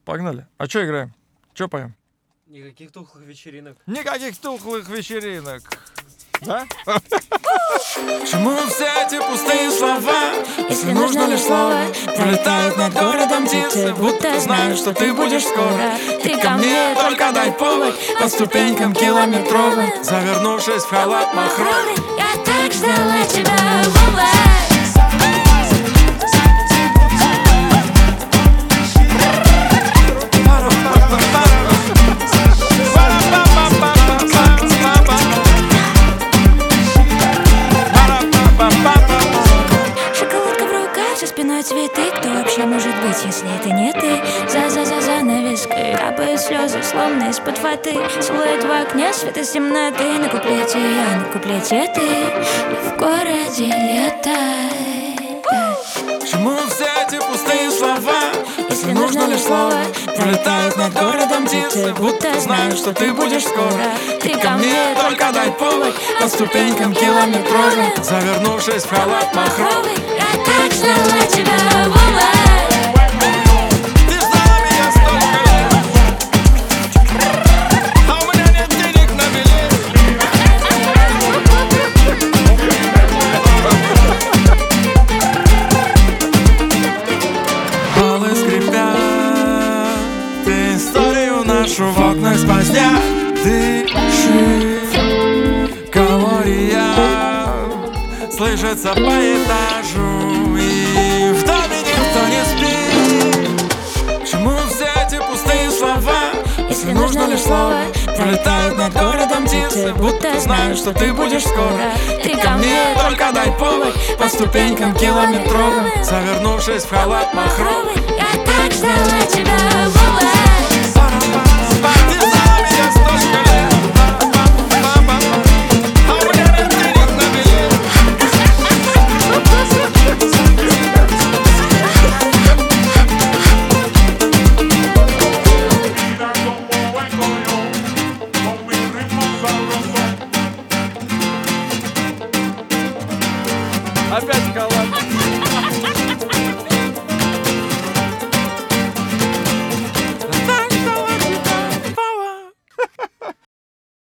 Погнали. А что играем? Что поем? Никаких тухлых вечеринок. Никаких тухлых вечеринок. Да? К чему все эти пустые слова? Если нужно лишь слово, пролетают над городом птицы, будто знают, что ты будешь скоро. Ты ко мне только дай повод по ступенькам километровым, завернувшись в халат махровый. Я так ждала тебя, бывает. Спиной цветы, кто вообще может быть, если это не ты? За занавеской капают слезы, словно из-под фаты. Силуэт в окне, свет из темноты. На куплете я, на куплете ты. И в городе лето. К чему все эти пустые слова? Если нужно лишь слово, пролетают над городом птицы, будто знают, что ты будешь скоро. Ты ко мне только дай повод по ступенькам километровым, завернувшись в халат махровый. Я так ждала тебя, бывает. Ты ждала меня столько лет, а у меня нет денег на билет. Полы скрипят, ты историю нашу в окнах сквозня. Дыши, калория слышится по этажу, и в доме никто не спит. К чему все эти пустые слова? Если нужно лишь слово, пролетают над городом птицы, будто знают, что ты будешь скоро. Ты ко мне только дай повод по ступенькам километровым, завернувшись в халат махровый. Я так ждала тебя,